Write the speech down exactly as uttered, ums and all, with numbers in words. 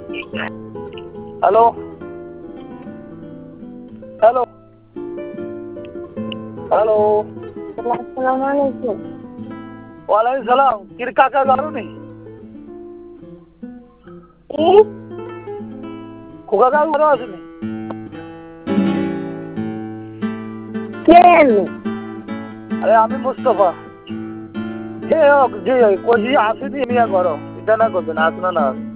Hello hello hello আসসালামু আলাইকুম। ওয়ালাইকুম সালাম। কির কাকা গারো নি কি খোকা কাকা গারো আসেনি? কে এলো? আরে আমি মুস্তফা। যে হোক যে কজি আসেনি মিয়া করো এটা না করবেন আসনা না